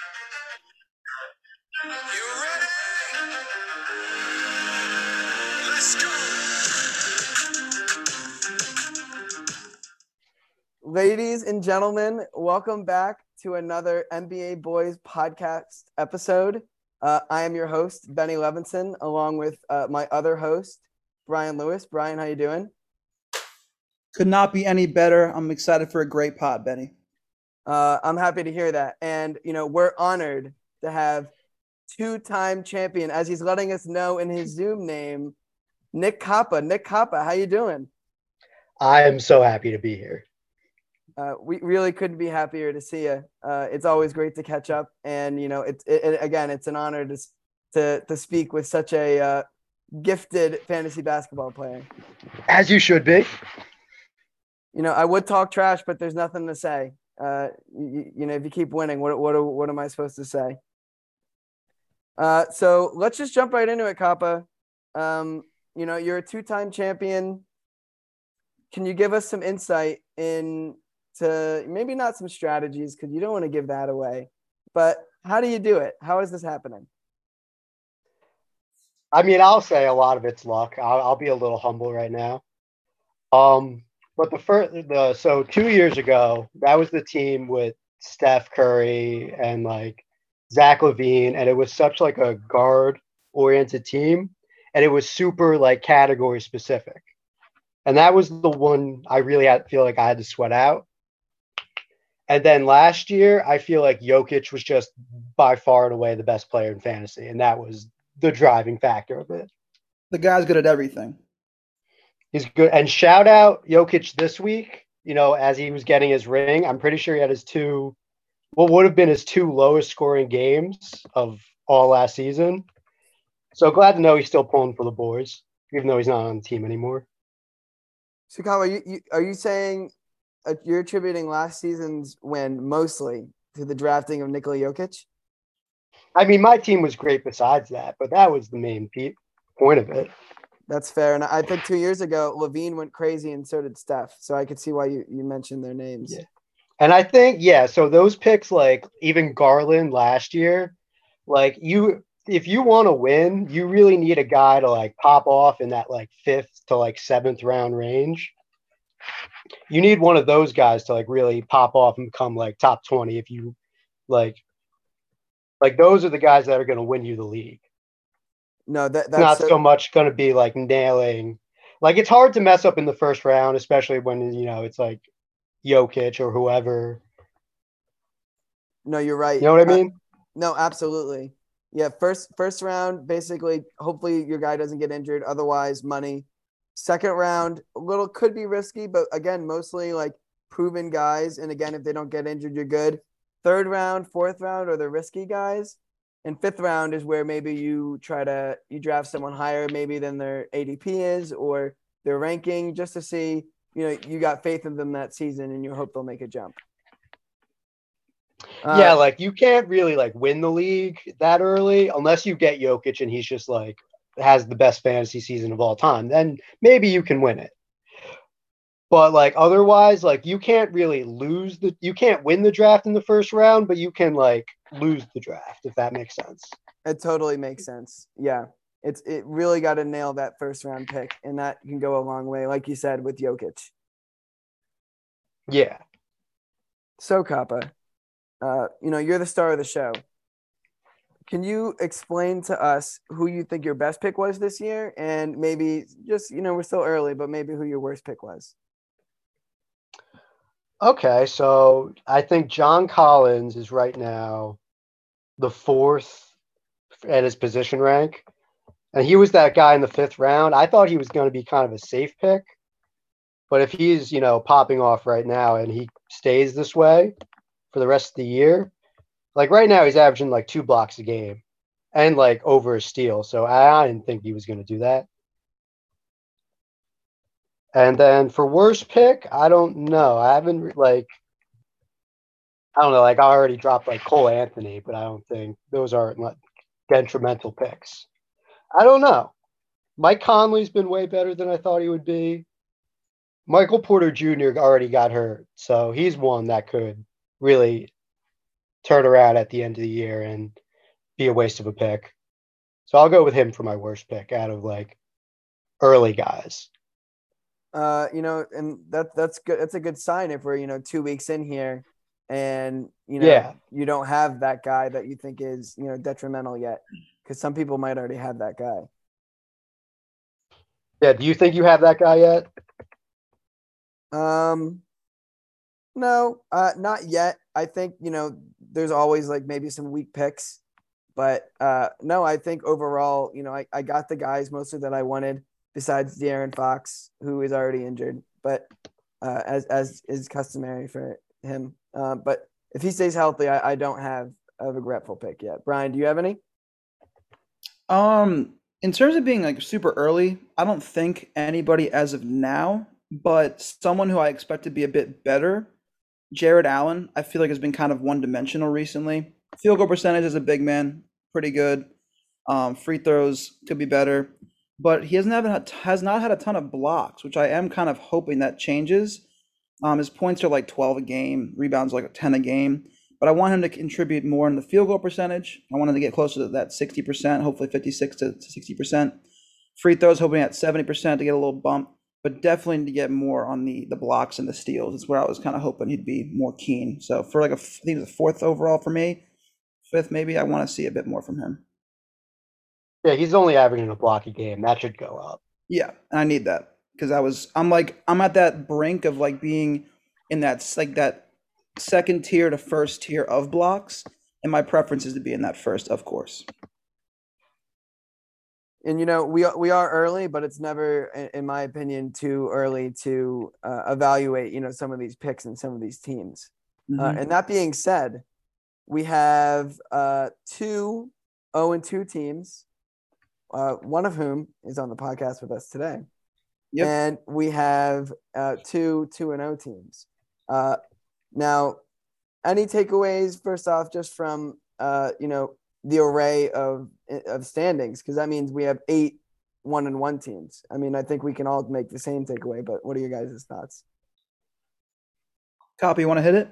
You ready? Let's go. Ladies and gentlemen, welcome back to another NBA Boys podcast episode. I am your host, Benny Levinson, along with my other host, Brian Lewis. Brian, how you doing? Could not be any better. I'm excited for a great pod, Benny. I'm happy to hear that. And, we're honored to have two-time champion, as he's letting us know in his Zoom name, Nick Kappa. Nick Kappa, how you doing? I am so happy to be here. We really couldn't be happier to see you. It's always great to catch up, and it's an honor to speak with such a gifted fantasy basketball player. As you should be. I would talk trash, but there's nothing to say. If you keep winning, what am I supposed to say? So let's just jump right into it, Kappa. You're a two-time champion. Can you give us some insight into maybe not some strategies, because you don't want to give that away, but how do you do it? How is this happening? I mean, I'll say a lot of it's luck. I'll be a little humble right now. But so 2 years ago, that was the team with Steph Curry and like Zach LaVine, and it was such like a guard-oriented team, and it was super like category specific. And that was the one I really feel like I had to sweat out. And then last year, I feel like Jokic was just by far and away the best player in fantasy, and that was the driving factor of it. The guy's good at everything. He's good. And shout out Jokic this week, as he was getting his ring. I'm pretty sure he had what would have been his two lowest scoring games of all last season. So glad to know he's still pulling for the boys, even though he's not on the team anymore. So, Kyle, are you saying you're attributing last season's win mostly to the drafting of Nikola Jokic? I mean, my team was great besides that, but that was the main point of it. That's fair. And I think 2 years ago, LaVine went crazy and so did Steph. So I could see why you mentioned their names. Yeah. And I think, so those picks, like even Garland last year, like if you want to win, you really need a guy to like pop off in that like 5th to like 7th round range. You need one of those guys to like really pop off and become like top 20 if you like those are the guys that are going to win you the league. No, that's not so much going to be like nailing. Like it's hard to mess up in the first round, especially when it's like Jokic or whoever. No, you're right. You know what I mean? No, absolutely. Yeah, first round, basically, hopefully your guy doesn't get injured. Otherwise, money. Second round, could be risky, but again, mostly like proven guys. And again, if they don't get injured, you're good. Third round, fourth round are the risky guys. And fifth round is where maybe you draft someone higher maybe than their ADP is or their ranking, just to see, you got faith in them that season and you hope they'll make a jump. Like you can't really like win the league that early unless you get Jokic and he's just like has the best fantasy season of all time. Then maybe you can win it. But like otherwise, like you can't really you can't win the draft in the first round, but you can like lose the draft, if that makes sense. It totally makes sense. Yeah. It really got to nail that first round pick, and that can go a long way, like you said, with Jokic. Yeah. So Kappa, you're the star of the show. Can you explain to us who you think your best pick was this year, and maybe just, we're still early, but maybe who your worst pick was? Okay, so I think John Collins is right now the 4th at his position rank. And he was that guy in the 5th round. I thought he was going to be kind of a safe pick. But if he's, popping off right now and he stays this way for the rest of the year, like right now he's averaging like 2 blocks a game and like over a steal. So I didn't think he was going to do that. And then for worst pick, I don't know. I don't know. Like I already dropped like Cole Anthony, but I don't think those aren't like detrimental picks. I don't know. Mike Conley's been way better than I thought he would be. Michael Porter Jr. already got hurt, so he's one that could really turn around at the end of the year and be a waste of a pick. So I'll go with him for my worst pick out of like early guys. And that's good. That's a good sign if we're 2 weeks in here, and Yeah. you don't have that guy that you think is detrimental yet, because some people might already have that guy. Yeah. Do you think you have that guy yet? No, not yet. I think there's always like maybe some weak picks, but no, I think overall, I got the guys mostly that I wanted, besides De'Aaron Fox, who is already injured, but as is customary for him. But if he stays healthy, I don't have a regretful pick yet. Brian, do you have any? In terms of being like super early, I don't think anybody as of now, but someone who I expect to be a bit better, Jared Allen, I feel like has been kind of one-dimensional recently. Field goal percentage as a big man, pretty good. Free throws could be better, but he has not had a ton of blocks, which I am kind of hoping that changes. His points are like 12 a game, rebounds like 10 a game, but I want him to contribute more in the field goal percentage. I want him to get closer to that 60%, hopefully 56 to 60%. Free throws, hoping at 70% to get a little bump, but definitely to get more on the blocks and the steals. It's where I was kind of hoping he'd be more keen. So for like I think it's a fourth overall for me, fifth maybe. I want to see a bit more from him. Yeah. He's only averaging a block a game. That should go up. Yeah, and I need that because I'm at that brink of like being in that second tier to first tier of blocks, and my preference is to be in that first, of course. And we are early, but it's never, in my opinion, too early to evaluate some of these picks and some of these teams. Mhm. And that being said, we have 2 0-2 teams, one of whom is on the podcast with us today. Yep. And we have 2 2-0 teams. Now, any takeaways first off, just from the array of standings, because that means we have 8 1-1 teams. I mean, I think we can all make the same takeaway, but what are your guys' thoughts? Copy, you want to hit it?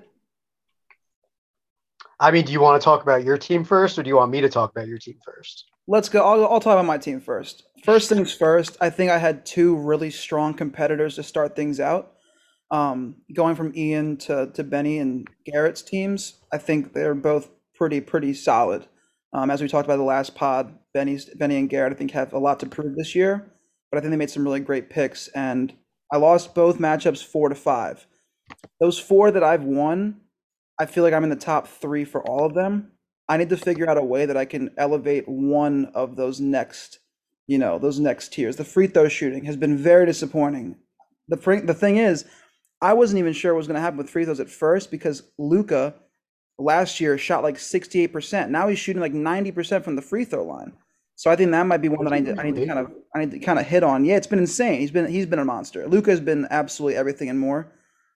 I mean, do you want to talk about your team first, or do you want me to talk about your team first? Let's go. I'll talk about my team first. First things first, I think I had 2 really strong competitors to start things out. Going from Ian to Benny and Garrett's teams, I think they're both pretty solid. As we talked about the last pod, Benny and Garrett, I think, have a lot to prove this year, but I think they made some really great picks. And I lost both matchups 4-5. Those 4 that I've won, I feel like I'm in the top 3 for all of them. I need to figure out a way that I can elevate one of those next tiers. The free throw shooting has been very disappointing. The thing is, I wasn't even sure what was going to happen with free throws at first because Luka last year shot like 68%. Now he's shooting like 90% from the free throw line. So I think that might be one that I need to kind of hit on. Yeah, it's been insane. He's been a monster. Luka has been absolutely everything and more.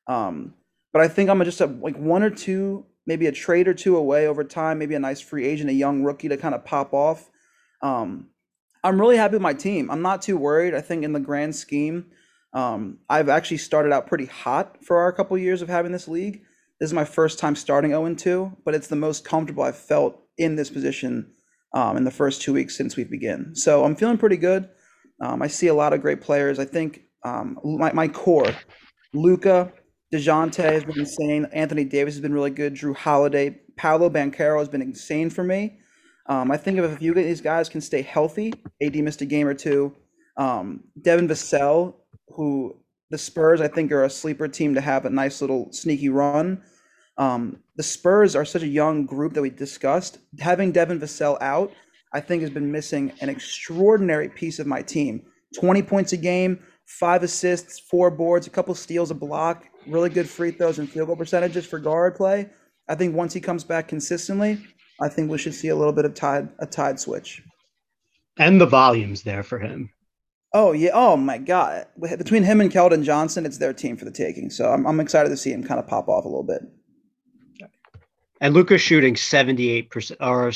But I think I'm just like 1 or 2, maybe a trade or 2 away over time, maybe a nice free agent, a young rookie to kind of pop off. I'm really happy with my team. I'm not too worried. I think in the grand scheme, I've actually started out pretty hot for our couple years of having this league. This is my first time starting 0-2, but it's the most comfortable I've felt in this position in the first 2 weeks since we've begun. So I'm feeling pretty good. I see a lot of great players. I think my core, Luka, DeJounte has been insane. Anthony Davis has been really good. Drew Holiday, Paolo Banchero has been insane for me. I think if a few of these guys can stay healthy, AD missed a game or 2. Devin Vassell, who the Spurs, I think, are a sleeper team to have a nice little sneaky run. The Spurs are such a young group that we discussed. Having Devin Vassell out, I think, has been missing an extraordinary piece of my team. 20 points a game, 5 assists, 4 boards, a couple steals, a block, really good free throws and field goal percentages for guard play. I think once he comes back consistently, I think we should see a little bit of a tide switch. And the volume's there for him. Oh yeah! Oh my God! Between him and Keldon Johnson, it's their team for the taking. So I'm excited to see him kind of pop off a little bit. And Luka's shooting 78% or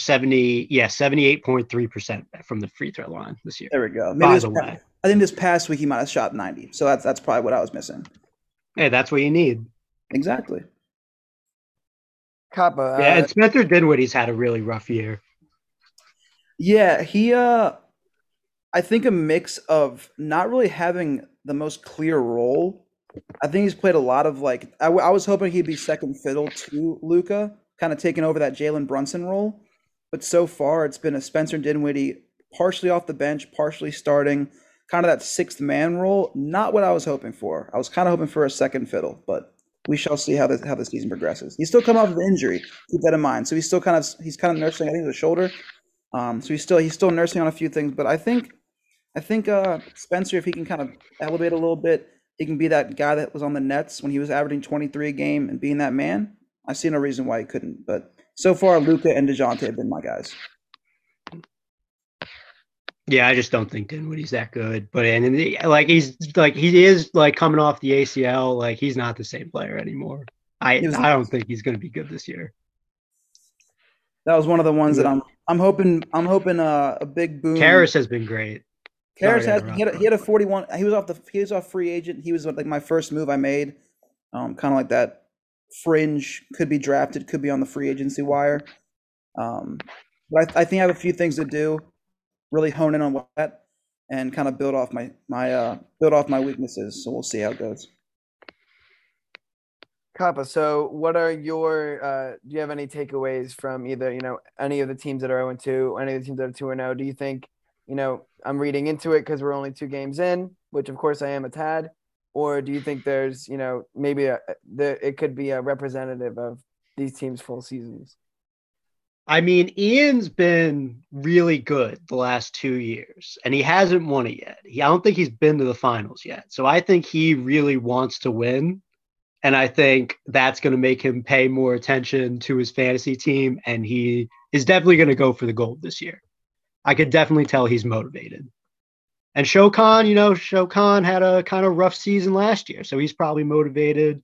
78.3% from the free throw line this year. There we go. By the way, I think this past week he might have shot 90. So that's probably what I was missing. hey, that's what you need. Exactly. Kappa. Yeah, and Spencer Dinwiddie's had a really rough year. Yeah, he I think a mix of not really having the most clear role. I think he's played a lot of like I was hoping he'd be second fiddle to Luca, kind of taking over that Jalen Brunson role. But so far, it's been a Spencer Dinwiddie partially off the bench, partially starting, kind of that sixth man role. Not what I was hoping for. I was kind of hoping for a second fiddle, but we shall see how the season progresses. He's still coming off of an injury. Keep that in mind. So he's kind of nursing. I think it was a shoulder. So he's still nursing on a few things. But I think Spencer, if he can kind of elevate a little bit, he can be that guy that was on the Nets when he was averaging 23 a game and being that man. I see no reason why he couldn't. But so far, Luca and DeJounte have been my guys. Yeah, I just don't think Dinwiddie's that good. But like he is like coming off the ACL. Like he's not the same player anymore. I don't think he's going to be good this year. That was one of the ones that I'm hoping a big boom. Karras has been great. Karras he had a 41. He was off free agent. He was like my first move I made. Kind of like that fringe, could be drafted, could be on the free agency wire. But I think I have a few things to do. Really hone in on that and kind of build off my weaknesses. So we'll see how it goes. Kappa, so what are your do you have any takeaways from either, any of the teams that are 0-2, any of the teams that are 2-0? Do you think, I'm reading into it because we're only 2 games in, which of course I am a tad, or do you think there's, maybe it could be a representative of these teams' full seasons? I mean, Ian's been really good the last 2 years, and he hasn't won it yet. I don't think he's been to the finals yet. So I think he really wants to win. And I think that's going to make him pay more attention to his fantasy team. And he is definitely going to go for the gold this year. I could definitely tell he's motivated. And Shokan had a kind of rough season last year. So he's probably motivated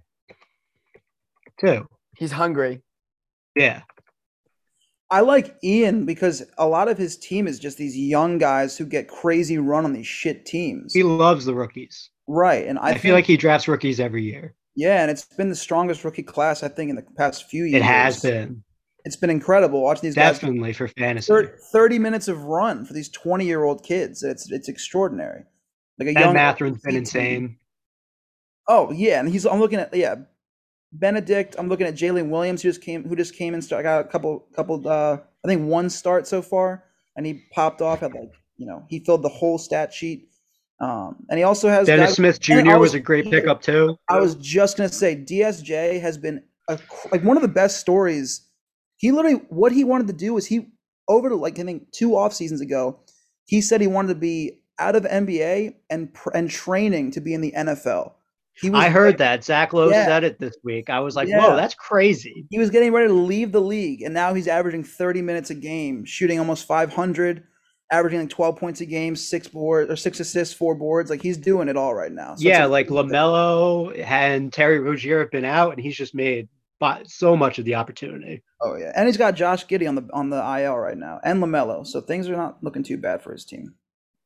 too. He's hungry. Yeah. I like Ian because a lot of his team is just these young guys who get crazy run on these shit teams. He loves the rookies. Right. And I feel like he drafts rookies every year. Yeah, and it's been the strongest rookie class, I think, in the past few years. It has been. It's been incredible watching these guys. Definitely for fantasy. 30 minutes of run for these 20-year-old kids. It's extraordinary. Like a young Matherin's been insane. Oh, yeah. And I'm looking at Benedict. I'm looking at Jalen Williams, who just came and got a couple I think one start so far, and he popped off at he filled the whole stat sheet. And he also has Dennis Smith Jr. was a great pickup too. I was just gonna say DSJ has been one of the best stories. He literally what he wanted to do was I think 2 off seasons ago, he said he wanted to be out of NBA and training to be in the NFL. I heard that Zach Lowe said it this week. I was like, whoa, that's crazy. He was getting ready to leave the league, and now he's averaging 30 minutes a game, shooting almost 500. Averaging like 12 points a game, 6 assists, 4 boards. Like he's doing it all right now. So like LaMelo and Terry Rozier have been out, and he's just made so much of the opportunity. Oh yeah, and he's got Josh Giddey on the IL right now, and LaMelo. So things are not looking too bad for his team.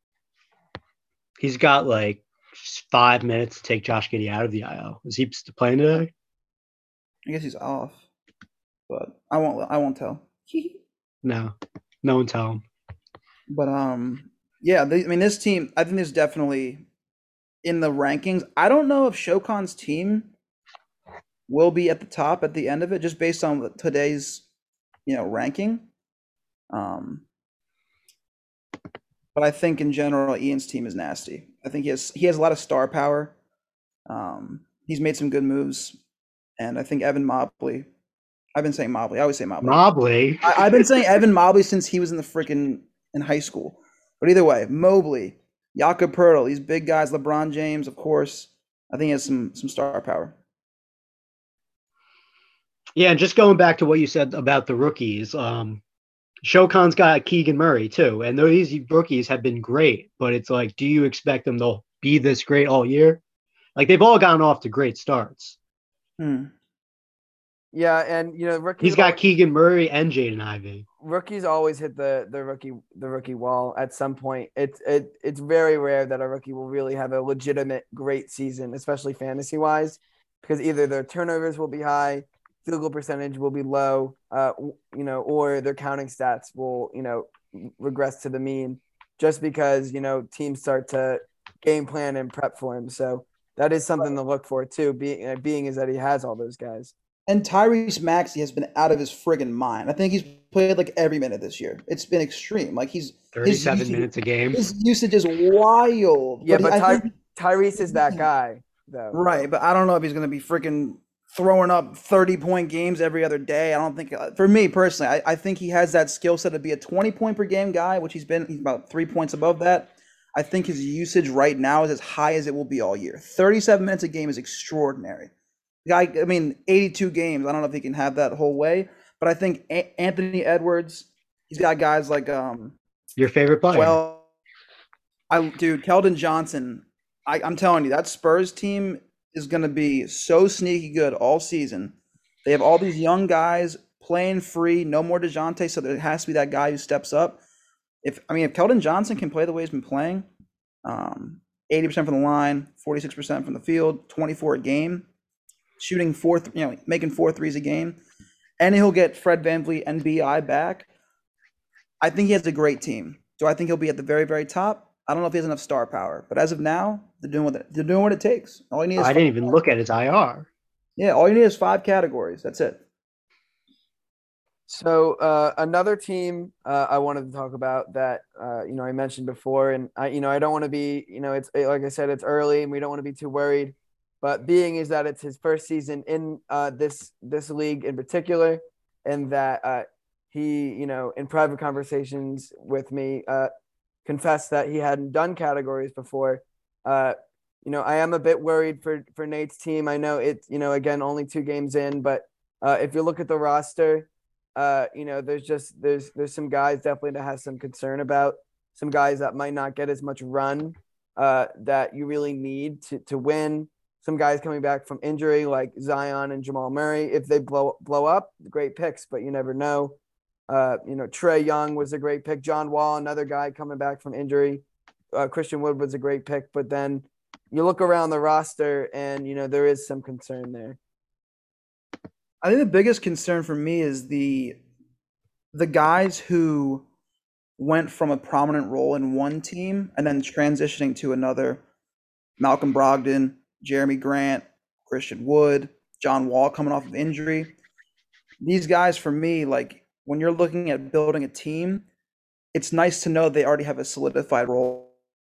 He's got like 5 minutes to take Josh Giddey out of the IL. Is he playing today? I guess he's off, but I won't tell. No one tell him. But this team, I think there's definitely in the rankings. I don't know if Shokan's team will be at the top at the end of it, just based on today's, ranking. But I think in general, Ian's team is nasty. I think he has a lot of star power. He's made some good moves, and I think Evan Mobley. I've been saying Mobley. I always say Mobley. Mobley. I've been saying Evan Mobley since he was in high school. But either way, Mobley, Jakob Poeltl, these big guys, LeBron James, of course. I think he has some star power. Yeah, and just going back to what you said about the rookies, Shokan's got Keegan Murray too, and these rookies have been great. But it's like, do you expect them to be this great all year? Like they've all gotten off to great starts. Yeah, and he's got Keegan Murray and Jaden Ivey. Rookies always hit the rookie wall at some point. It's very rare that a rookie will really have a legitimate great season, especially fantasy wise, because either their turnovers will be high, field goal percentage will be low, or their counting stats will, regress to the mean just because, teams start to game plan and prep for him. So that is something to look for too, being is that he has all those guys. And Tyrese Maxey has been out of his friggin' mind. I think he's played like every minute this year. It's been extreme. Like his 37 minutes a game. His usage is wild. Yeah, but I think Tyrese is that guy, though. right, but I don't know if he's going to be freaking throwing up 30-point games every other day. I don't think, for me personally, I think he has that skill set to be a 20-point per game guy, which he's about 3 points above that. I think his usage right now is as high as it will be all year. 37 minutes a game is extraordinary. Guy, I mean, 82 games. I don't know if he can have that whole way, but I think Anthony Edwards, he's got guys like Your favorite player? well, dude, Keldon Johnson. I'm telling you, that Spurs team is going to be so sneaky good all season. They have all these young guys playing free, no more DeJounte, so there has to be that guy who steps up. If Keldon Johnson can play the way he's been playing, 80% from the line, 46% from the field, 24 a game, shooting making 4 threes a game, and he'll get Fred VanVleet and BI back. I think he has a great team. Do I think he'll be at the very, very top? I don't know if he has enough star power, but as of now, they're doing what it takes. All you need is I didn't even look at his IR. Yeah, all you need is 5 categories. That's it. So another team I wanted to talk about that I mentioned before, and I don't want to be it's like I said, it's early and we don't want to be too worried, but being is that it's his first season in this league in particular, and that he in private conversations with me confessed that he hadn't done categories before. I am a bit worried for Nate's team. I know it's again only 2 games in, but if you look at the roster. There's some guys definitely to have some concern about, some guys that might not get as much run that you really need to win. Some guys coming back from injury like Zion and Jamal Murray. If they blow up, great picks, but you never know. Trae Young was a great pick. John Wall, another guy coming back from injury. Christian Wood was a great pick, but then you look around the roster and there is some concern there. I think the biggest concern for me is the guys who went from a prominent role in one team and then transitioning to another. Malcolm Brogdon, Jeremy Grant, Christian Wood, John Wall coming off of injury. These guys, for me, like when you're looking at building a team, it's nice to know they already have a solidified role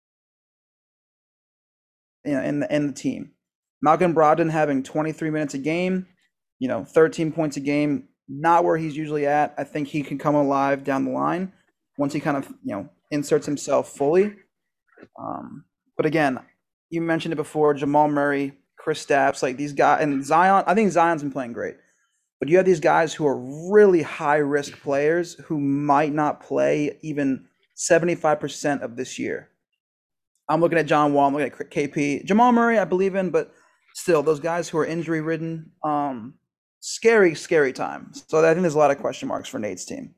in the team. Malcolm Brogdon having 23 minutes a game, 13 points a game, not where he's usually at. I think he can come alive down the line once he kind of, inserts himself fully. But again, you mentioned it before, Jamal Murray, Chris Stapps, like these guys, and Zion. I think Zion's been playing great. But you have these guys who are really high-risk players who might not play even 75% of this year. I'm looking at John Wall, I'm looking at KP. Jamal Murray, I believe in, but still, those guys who are injury-ridden, scary time. So I think there's a lot of question marks for Nate's team.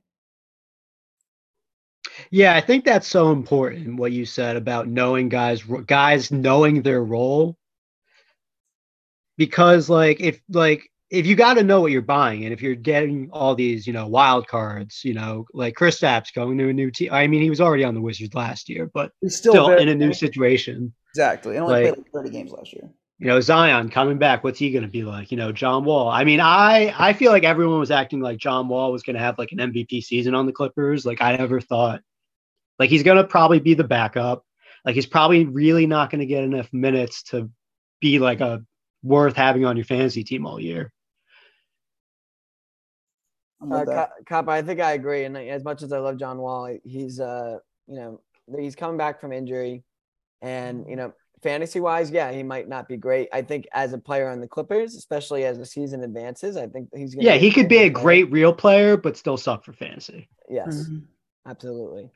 Yeah, I think that's so important what you said about knowing guys knowing their role. Because if you got to know what you're buying, and if you're getting all these, wild cards, like Chris Stapps going to a new team. I mean, he was already on the Wizards last year, but he's still in a new situation. Exactly. And only played like 30 games last year. Zion coming back, what's he going to be like? John Wall. I mean, I feel like everyone was acting like John Wall was going to have like an MVP season on the Clippers. Like I never thought, like he's going to probably be the backup. Like he's probably really not going to get enough minutes to be like worth having on your fantasy team all year. Kappa, I think I agree. And as much as I love John Wall, he's he's coming back from injury, and fantasy wise, yeah, he might not be great. I think as a player on the Clippers, especially as the season advances, I think he's gonna he could be a great real player, but still suck for fantasy. Yes, absolutely.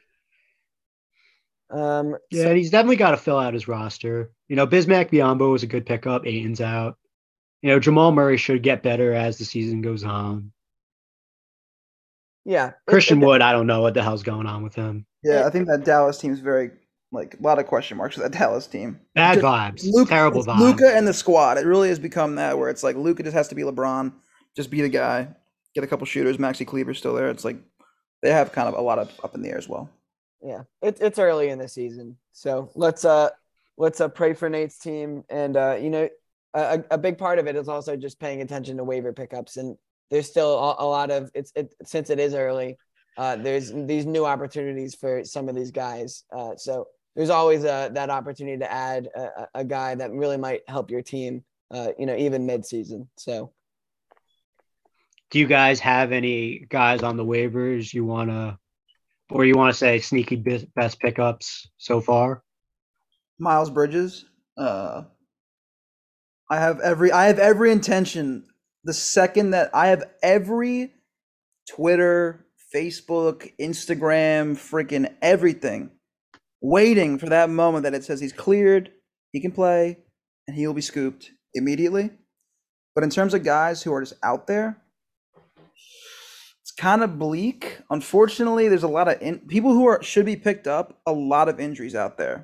And he's definitely got to fill out his roster. Bismack Biyombo was a good pickup. Ayton's out. Jamal Murray should get better as the season goes on. Yeah. Christian Wood, I don't know what the hell's going on with him. Yeah, I think that Dallas team's very, a lot of question marks for that Dallas team. Bad vibes. Terrible vibes. Luka and the squad. It really has become that where it's like Luka just has to be LeBron. just be the guy, get a couple shooters. Maxi Kleber's still there. It's like they have kind of a lot of up in the air as well. Yeah, it's early in the season, so let's pray for Nate's team, and a big part of it is also just paying attention to waiver pickups, and there's still a lot of since it is early. There's these new opportunities for some of these guys, so there's always that opportunity to add a guy that really might help your team, even mid-season. So, Do you guys have any guys on the waivers you want to say sneaky best pickups so far? Miles Bridges. I have every intention. The second that I have every Twitter, Facebook, Instagram, freaking everything, waiting for that moment that it says he's cleared, he can play, and he will be scooped immediately. But in terms of guys who are just out there, it's kind of bleak. Unfortunately, there's a lot of people who should be picked up. A lot of injuries out there.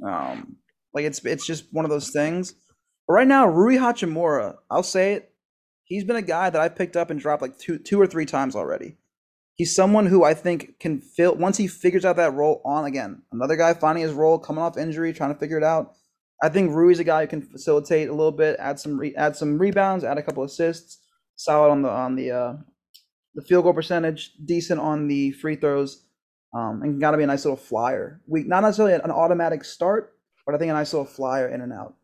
It's just one of those things. But right now, Rui Hachimura, I'll say it. He's been a guy that I've picked up and dropped like two or three times already. He's someone who I think can fill once he figures out that role on again. Another guy finding his role, coming off injury, trying to figure it out. I think Rui's a guy who can facilitate a little bit, add some rebounds, add a couple assists, solid on the field goal percentage, decent on the free throws, and got to be a nice little flyer. Not necessarily an automatic start, but I think a nice little flyer in and out.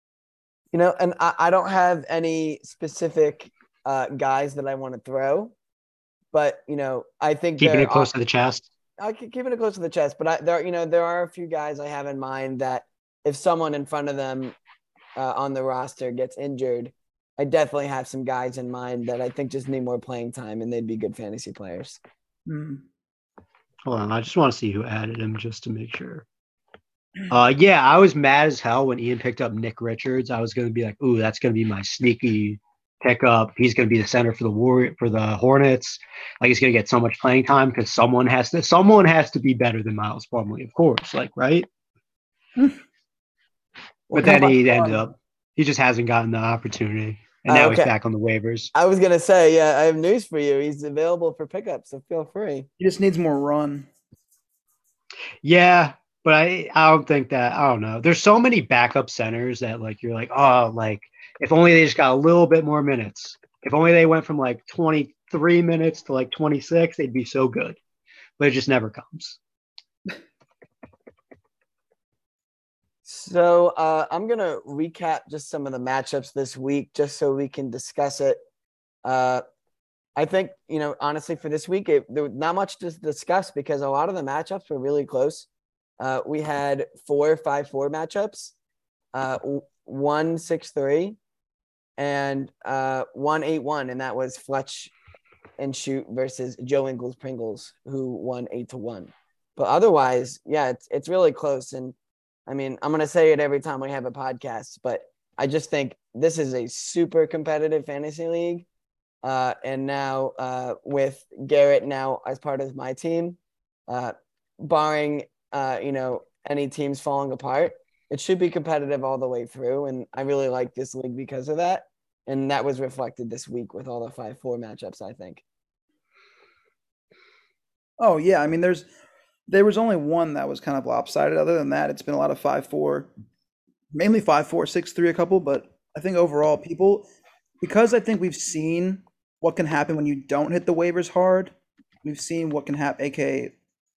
And I don't have any specific guys that I want to throw, but I think Keeping it close to the chest. I keep keeping it close to the chest, but there are a few guys I have in mind that if someone in front of them on the roster gets injured, I definitely have some guys in mind that I think just need more playing time and they'd be good fantasy players. Mm. Hold on, I just want to see who added him just to make sure. Yeah, I was mad as hell when Ian picked up Nick Richards. I was going to be like, ooh, that's going to be my sneaky pickup. He's going to be the center for the Hornets. Like, he's going to get so much playing time because someone has to be better than Miles Plumlee, of course. Like, right? But then he just hasn't gotten the opportunity. And now he's back on the waivers. I was going to say, yeah, I have news for you. He's available for pickup, so feel free. He just needs more run. Yeah, but I don't think that – I don't know. There's so many backup centers that, like, you're like, oh, like, if only they just got a little bit more minutes. If only they went from, like, 23 minutes to, like, 26, they'd be so good. But it just never comes. So I'm going to recap just some of the matchups this week just so we can discuss it. I think, honestly, for this week, there was not much to discuss because a lot of the matchups were really close. We had 4 5-4 matchups, 1 6-3, and 1 8-1, and that was Fletch and Shoot versus Joe Ingles Pringles, who won 8-1. But otherwise, yeah, it's really close. And I mean, I'm going to say it every time we have a podcast, but I just think this is a super competitive fantasy league. And now with Garrett now as part of my team, barring, any teams falling apart, it should be competitive all the way through. And I really like this league because of that. And that was reflected this week with all the 5-4 matchups, I think. Oh, yeah. I mean, there was only one that was kind of lopsided. Other than that, it's been a lot of 5-4, mainly 5-4, 6-3 a couple. But I think overall because I think we've seen what can happen when you don't hit the waivers hard. We've seen what can happen, aka,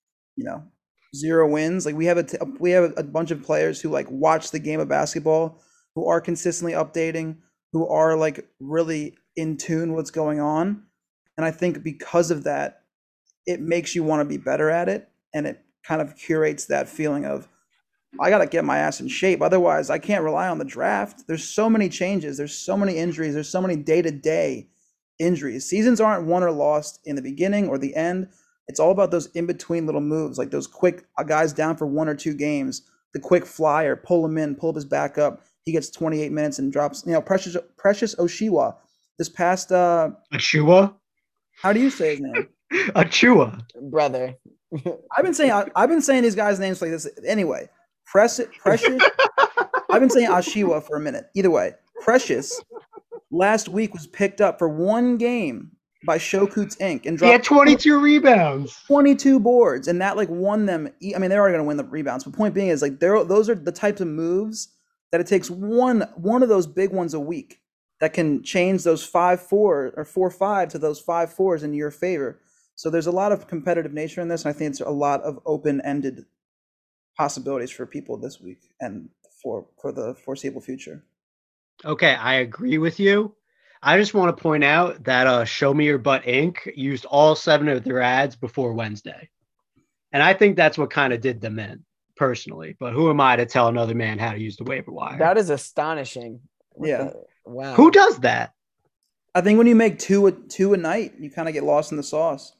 0 wins. Like we have a bunch of players who like watch the game of basketball, who are consistently updating, who are like really in tune what's going on. And I think because of that, it makes you want to be better at it. And it kind of curates that feeling of, I got to get my ass in shape. Otherwise, I can't rely on the draft. There's so many changes. There's so many injuries. There's so many day-to-day injuries. Seasons aren't won or lost in the beginning or the end. It's all about those in-between little moves, like those quick guys down for 1 or 2 games, the quick flyer, pull him in, pull his back up. He gets 28 minutes and drops, Precious Oshiwa. This past Achua? How do you say his name? Achua. Brother. I've been saying these guys' names like this. Anyway, Precious. I've been saying Ashiwa for a minute. Either way, Precious last week was picked up for one game by Showcoots Inc. and He had dropped 22 rebounds. 22 boards, and that like won them. I mean, they're already going to win the rebounds. But point being is like those are the types of moves that it takes one of those big ones a week that can change those 5-4 or 4-5 to those 5-4s in your favor. So there's a lot of competitive nature in this, and I think it's a lot of open-ended possibilities for people this week and for the foreseeable future. Okay, I agree with you. I just want to point out that Show Me Your Butt Inc. used all 7 of their ads before Wednesday. And I think that's what kind of did them in, personally. But who am I to tell another man how to use the waiver wire? That is astonishing. Yeah. Wow. Who does that? I think when you make two a night, you kind of get lost in the sauce.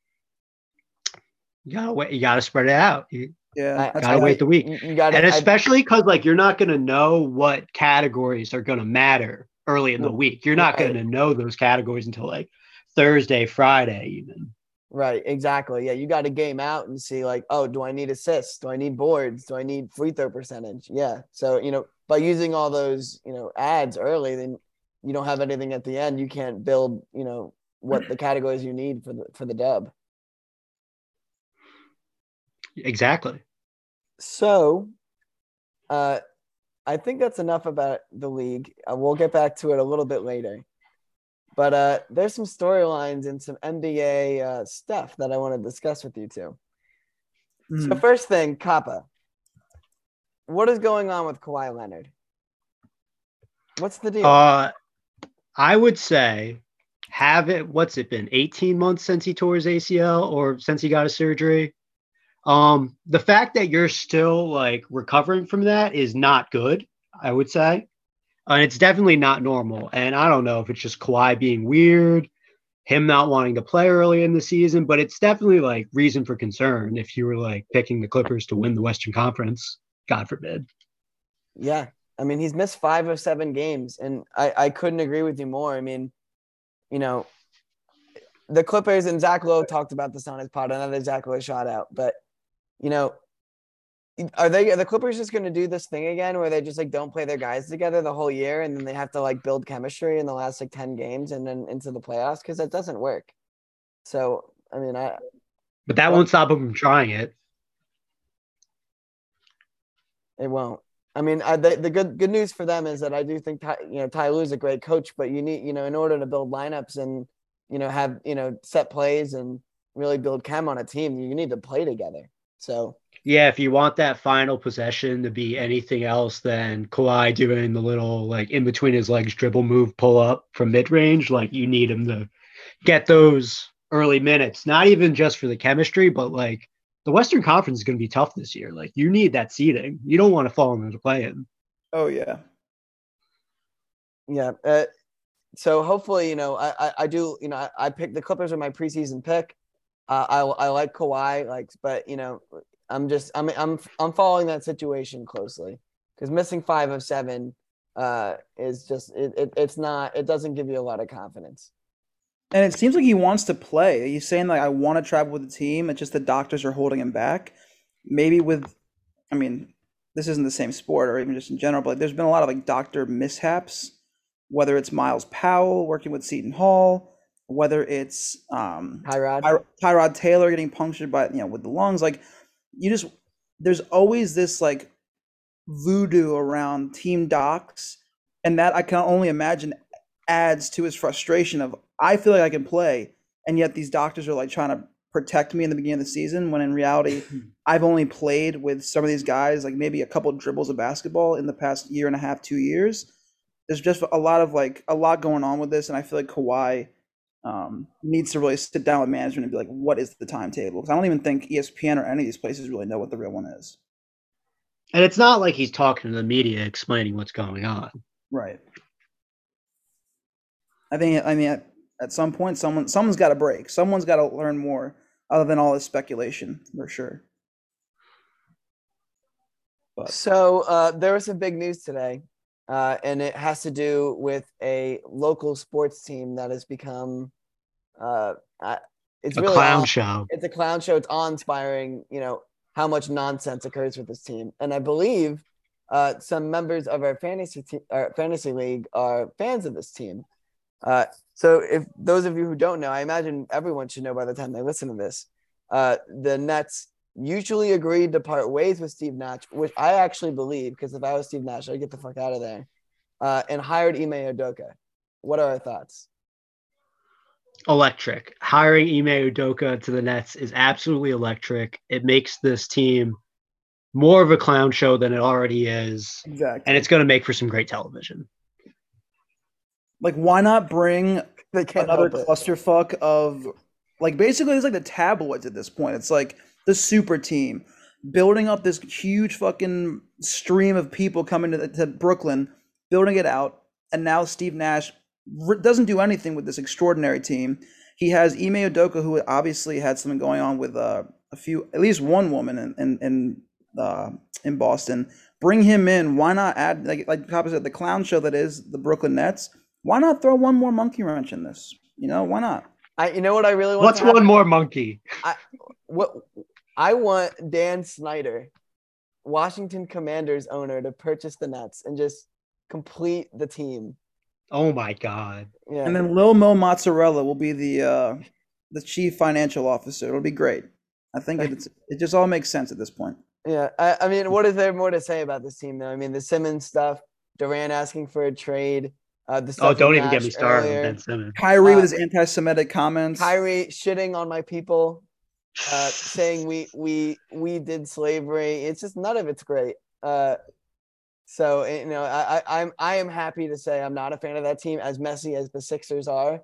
You gotta wait. You gotta spread it out. You Yeah, gotta wait the week, You got and especially because like you're not gonna know what categories are gonna matter early in the week. You're not Right. gonna know those categories until like Thursday, Friday, even. Right, exactly. Yeah, you got to game out and see like, oh, do I need assists? Do I need boards? Do I need free throw percentage? Yeah. So, by using all those, ads early, then you don't have anything at the end. You can't build, what the categories you need for the dub. Exactly. So, I think that's enough about the league. We'll get back to it a little bit later. But there's some storylines and some NBA stuff that I want to discuss with you two. So first thing, Kappa. What is going on with Kawhi Leonard? What's the deal? I would say what's it been, 18 months since he tore his ACL or since he got his surgery? The fact that you're still like recovering from that is not good, I would say. And it's definitely not normal. And I don't know if it's just Kawhi being weird, him not wanting to play early in the season, but it's definitely like reason for concern if you were like picking the Clippers to win the Western Conference, God forbid. Yeah. I mean, he's missed 5 of 7 games, and I couldn't agree with you more. I mean, the Clippers, and Zach Lowe talked about this on his pod, another Zach Lowe shout out, but are the Clippers just going to do this thing again where they just like don't play their guys together the whole year and then they have to like build chemistry in the last like 10 games and then into the playoffs? Because that doesn't work. So, I mean, but that won't stop them from trying it. It won't. I mean, the good news for them is that I do think Ty Lue's a great coach, but you need in order to build lineups and have set plays and really build chem on a team, you need to play together. So yeah, if you want that final possession to be anything else than Kawhi doing the little like in between his legs dribble move pull up from mid range, like you need him to get those early minutes. Not even just for the chemistry, but like the Western Conference is going to be tough this year. Like you need that seeding. You don't want to fall into the play-in. Oh yeah, yeah. So hopefully, I do. I picked the Clippers with my preseason pick. I like Kawhi, but I'm following that situation closely because missing 5 of 7 is just it doesn't give you a lot of confidence. And it seems like he wants to play. He's saying like I want to travel with the team. It's just the doctors are holding him back. Maybe this isn't the same sport or even just in general, but there's been a lot of like doctor mishaps. Whether it's Miles Powell working with Seton Hall, whether it's Tyrod Taylor getting punctured by with the lungs, like there's always this like voodoo around team docs, and that I can only imagine adds to his frustration of I feel like I can play, and yet these doctors are like trying to protect me in the beginning of the season when in reality I've only played with some of these guys like maybe a couple of dribbles of basketball in the past year and a half, 2 years. There's just a lot going on with this, and I feel like Kawhi needs to really sit down with management and be like, what is the timetable? Because I don't even think ESPN or any of these places really know what the real one is. And it's not like he's talking to the media explaining what's going on. Right. I mean, at some point, someone's got to break. Someone's got to learn more other than all this speculation, for sure. But. So there was some big news today. And it has to do with a local sports team that has become it's a really clown show. It's a clown show. It's awe-inspiring, how much nonsense occurs with this team. And I believe some members of our fantasy league are fans of this team. So if those of you who don't know, I imagine everyone should know by the time they listen to this. The Nets usually agreed to part ways with Steve Nash, which I actually believe, because if I was Steve Nash, I'd get the fuck out of there, and hired Ime Udoka. What are our thoughts? Electric. Hiring Ime Udoka to the Nets is absolutely electric. It makes this team more of a clown show than it already is. Exactly. And it's going to make for some great television. Like, why not bring They can't another help it. clusterfuck of, like, basically it's like the tabloids at this point. It's like the super team building up this huge fucking stream of people coming to Brooklyn, building it out, and now Steve Nash doesn't do anything with this extraordinary team. He has Ime Udoka, who obviously had something going on with at least one woman in Boston. Bring him in. Why not add, like Papa said, the clown show that is the Brooklyn Nets? Why not throw one more monkey wrench in this? Why not? You know what I really want? What's one more monkey? I want Dan Snyder, Washington Commanders owner, to purchase the Nets and just complete the team. Oh my God. Yeah. And then Lil Mo Mozzarella will be the chief financial officer. It'll be great. I think it just all makes sense at this point. Yeah. I mean, what is there more to say about this team, though? I mean, the Simmons stuff, Durant asking for a trade. The stuff Don't with even get Nash me started earlier. with Ben Simmons. Kyrie with his anti-Semitic comments. Kyrie shitting on my people, saying we did slavery. It's just none of it's great. So I am happy to say I'm not a fan of that team, as messy as the Sixers are.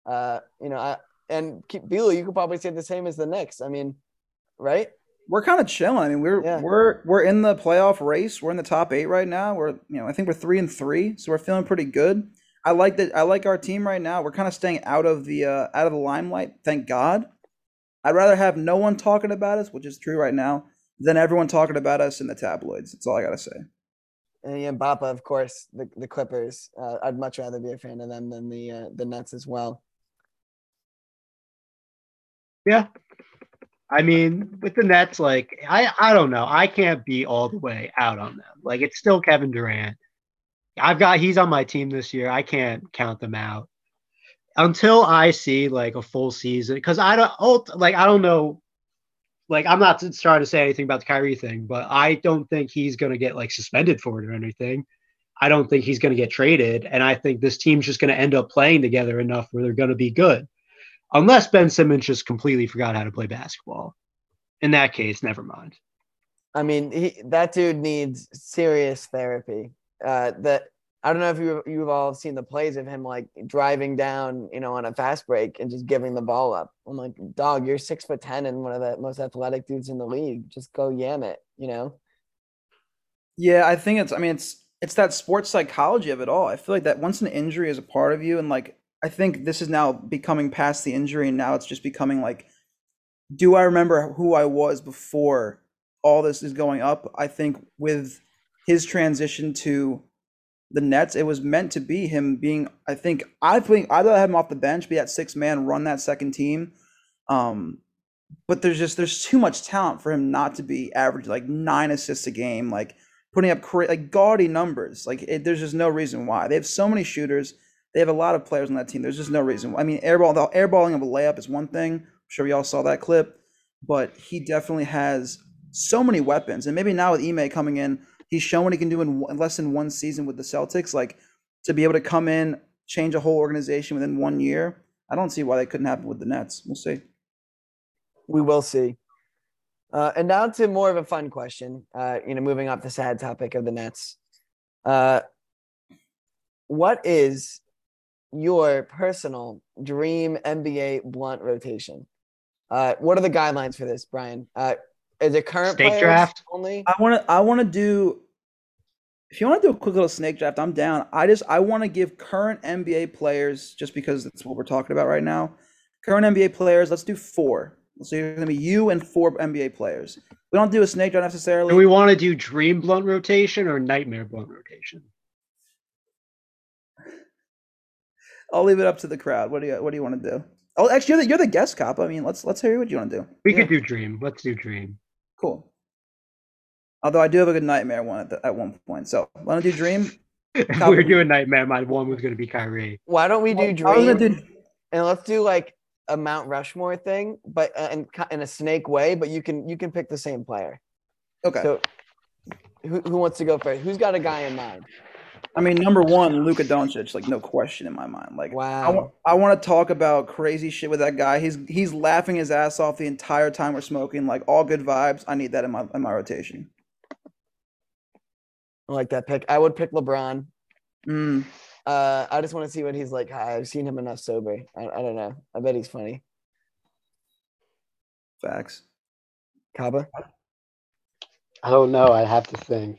Beulah, you could probably say the same as the Knicks. I mean, right? We're kind of chilling. I mean, we're in the playoff race. We're in the top 8 right now. I think we're 3-3, so we're feeling pretty good. I like that. I like our team right now. We're kind of staying out of the limelight. Thank God. I'd rather have no one talking about us, which is true right now, than everyone talking about us in the tabloids. That's all I gotta say. And Bapa, of course, the Clippers. I'd much rather be a fan of them than the Nets as well. Yeah. I mean, with the Nets, like, I don't know. I can't be all the way out on them. Like, it's still Kevin Durant. He's on my team this year. I can't count them out until I see like a full season. Because I don't know. Like, I'm not trying to say anything about the Kyrie thing, but I don't think he's going to get like suspended for it or anything. I don't think he's going to get traded. And I think this team's just going to end up playing together enough where they're going to be good. Unless Ben Simmons just completely forgot how to play basketball. In that case, never mind. I mean, that dude needs serious therapy. I don't know if you've all seen the plays of him like driving down, on a fast break and just giving the ball up. I'm like, dog, you're 6'10" and one of the most athletic dudes in the league. Just go yam it, Yeah, I think it's that sports psychology of it all. I feel like that once an injury is a part of you, and like I think this is now becoming past the injury, and now it's just becoming like, do I remember who I was before all this is going up? I think with his transition to the Nets, it was meant to be him being, I think I'd rather have him off the bench, be that 6-man, run that second team. But there's too much talent for him not to be average like 9 assists a game, like putting up like gaudy numbers. Like there's just no reason why. They have so many shooters. They have a lot of players on that team. There's just no reason. I mean, airballing of a layup is one thing. I'm sure we all saw that clip, but he definitely has so many weapons. And maybe now with Ime coming in, he's shown what he can do in less than one season with the Celtics. Like to be able to come in, change a whole organization within 1 year. I don't see why that couldn't happen with the Nets. We'll see. We will see. And now to more of a fun question. Moving off the sad topic of the Nets. What is your personal dream NBA blunt rotation? What are the guidelines for this, Brian? Is it current snake players draft only? I want to do. If you want to do a quick little snake draft, I'm down. I want to give current NBA players, just because that's what we're talking about right now. Current NBA players. Let's do 4. So you're going to be you and 4 NBA players. We don't do a snake draft necessarily. Do we want to do dream blunt rotation or nightmare blunt rotation? I'll leave it up to the crowd. What do you want to do? Oh, actually, you're the guest cop. I mean, let's hear what you want to do. We could do dream. Let's do dream. Cool. Although I do have a good nightmare one at one point. So want to do dream? We were doing nightmare. My one was going to be Kyrie. Why don't we do I was dream gonna do. and let's do like a Mount Rushmore thing, but in a snake way. But you can pick the same player. Okay. So who wants to go first? Who's got a guy in mind? I mean, number one, Luka Doncic, like no question in my mind. Like, Wow. I want to talk about crazy shit with that guy. He's laughing his ass off the entire time we're smoking. Like all good vibes. I need that in my rotation. I like that pick. I would pick LeBron. Mm, I just want to see what he's like. I've seen him enough sober. I don't know. I bet he's funny. facts. Kaba, I don't know. I have to think.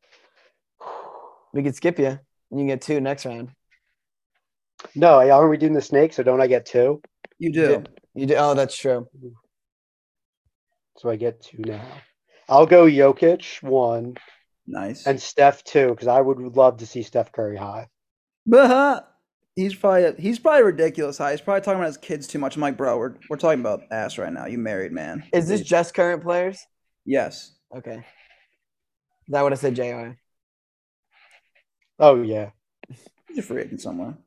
we could skip you. You can get 2 next round. No, aren't we doing the snake? So don't I get 2? You do. You do. Oh, that's true. So I get 2 now. I'll go Jokic 1 Nice. and Steph 2 because I would love to see Steph Curry high. He's probably ridiculous high. He's probably talking about his kids too much. I'm like, bro, we're talking about ass right now. You married man. Is this just current players? Yes. Okay. That would have said JR. Oh yeah. He's a free agent somewhere.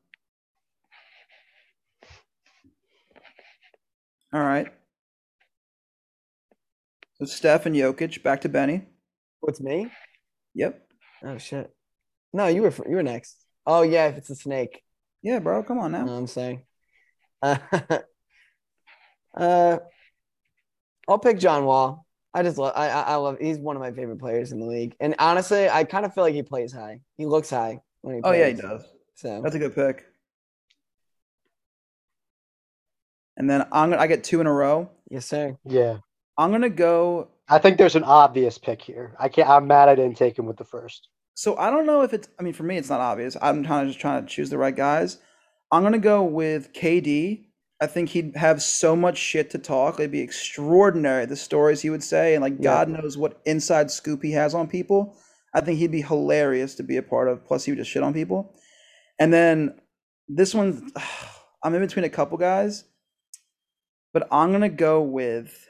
All right. So Steph and Jokic back to Benny. What's me? Yep. Oh shit. No, you were next. Oh yeah, if it's a snake. Yeah, bro. Come on now. No, I'm saying. I'll pick John Wall. I just love. I love. He's one of my favorite players in the league, and honestly, I kind of feel like he plays high. He looks high when he Oh plays. yeah, he does. So That's a good pick. And then I get 2 in a row. yes, sir. Yeah. I'm gonna go. I think there's an obvious pick here. I'm mad I didn't take him with the first. So I don't know if it's. I mean, for me, it's not obvious. I'm kind of just trying to choose the right guys. I'm gonna go with KD. I think he'd have so much shit to talk. It'd be extraordinary the stories he would say, and like Yeah. God knows what inside scoop he has on people. I think he'd be hilarious to be a part of. Plus, he would just shit on people. And then this one, I'm in between a couple guys, but I'm gonna go with.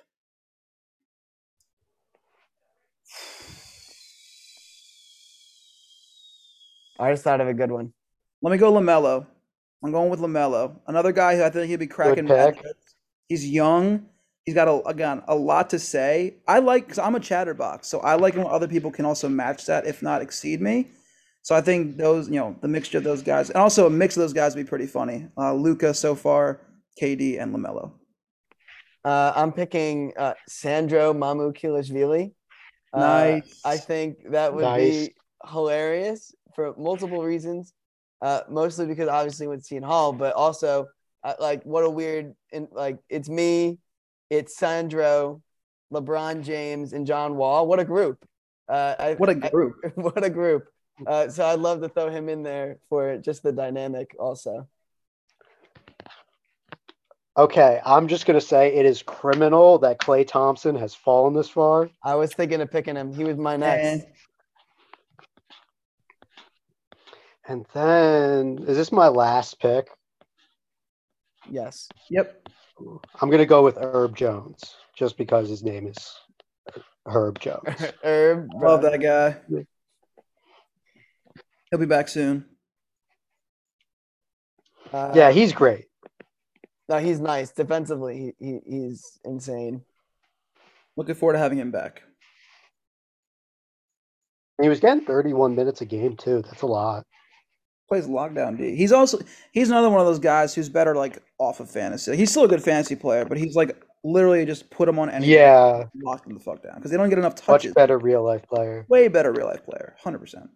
I just thought of a good one. Let me go LaMelo. I'm going with LaMelo. Another guy who I think he'd be cracking pick. mad jokes. He's young. He's got a lot to say. I like because I'm a chatterbox, so I like when other people can also match that, if not exceed me. So I think those, the mixture of those guys, and also a mix of those guys would be pretty funny. Luca so far, KD, and LaMelo. I'm picking Sandro Mamukelashvili. Nice. I think that would Nice. be hilarious for multiple reasons. Mostly because obviously with Seton Hall, but also like what a weird it's me, it's Sandro, LeBron James, and John Wall. What a group! What a group. What a group! So I'd love to throw him in there for just the dynamic, also. Okay, I'm just gonna say it is criminal that Klay Thompson has fallen this far. I was thinking of picking him. He was my next. And And then is this my last pick? Yes. yep. I'm gonna go with Herb Jones just because his name is Herb Jones. Herb. Love that guy. He'll be back soon. Yeah, he's great. No, he's nice defensively. He's insane. Looking forward to having him back. He was getting 31 minutes a game too. That's a lot. Plays lockdown D. He's another one of those guys who's better like off of fantasy. He's still a good fantasy player, but he's like literally just put him on any Yeah, lock him the fuck down because they don't get enough much touches. better real life player. Way better real life player, 100%.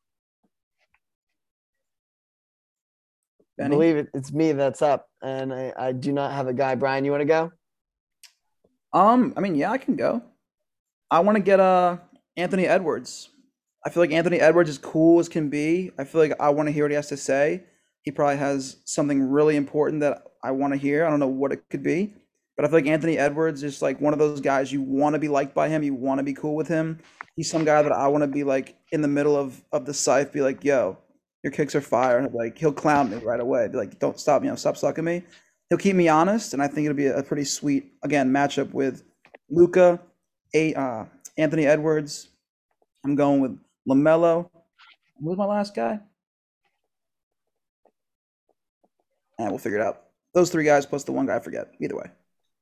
I Benny? believe it's me that's up, and I do not have a guy. Brian, you want to go? I mean, yeah, I can go. I want to get Anthony Edwards. I feel like Anthony Edwards is cool as can be. I feel like I want to hear what he has to say. He probably has something really important that I want to hear. I don't know what it could be, but I feel like Anthony Edwards is like one of those guys you want to be liked by him. You want to be cool with him. He's some guy that I want to be like in the middle of the scythe, be like, yo, your kicks are fire. Like he'll clown me right away. Be like, don't stop, stop sucking me. He'll keep me honest, and I think it'll be a pretty sweet, again, matchup with Luca, Anthony Edwards, I'm going with LaMelo. Who's my last guy? And we'll figure it out. Those three guys plus the one guy I forget. Either way.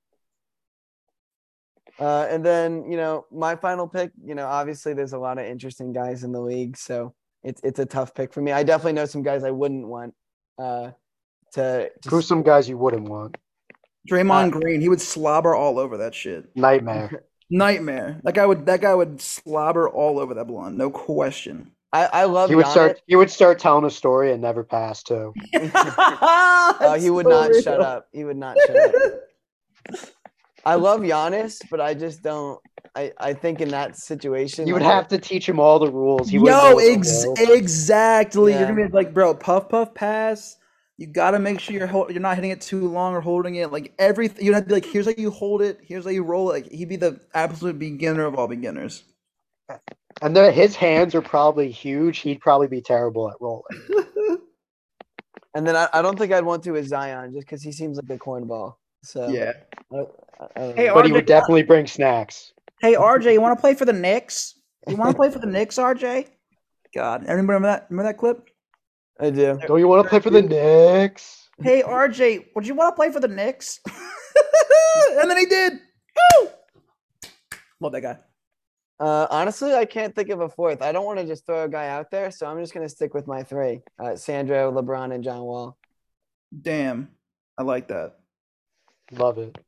And then, my final pick, obviously there's a lot of interesting guys in the league, so it's a tough pick for me. I definitely know some guys I wouldn't want to Who's some guys you wouldn't want? Draymond Green, he would slobber all over that shit. Nightmare. Nightmare. That guy would slobber all over that blonde, no question. I love He would Giannis. He would start telling a story and never pass too. He would not shut up. He would not shut up. I love Giannis, but I just don't. I think in that situation, You would have to teach him all the rules. He wouldn't know Yo, what to do. exactly. Yeah. You're gonna be like, bro, puff pass. You gotta make sure you're not hitting it too long or holding it. Like everything, you have to be like, here's how you hold it. Here's how you roll it. Like he'd be the absolute beginner of all beginners. And his hands are probably huge. He'd probably be terrible at rolling. And then I don't think I'd want to with Zion just because he seems like a cornball. So Yeah. Hey, But he RJ, would definitely bring snacks. hey, RJ, you want to play for the Knicks? You want to play for the Knicks, RJ? God, everybody remember that? Remember that clip? I do. Don't you want to play for the Knicks? Hey, RJ, would you want to play for the Knicks? And then he did. Woo! Love that guy. Honestly, I can't think of a fourth. I don't want to just throw a guy out there, so I'm just gonna stick with my three: Sandro, LeBron, and John Wall. Damn, I like that. Love it.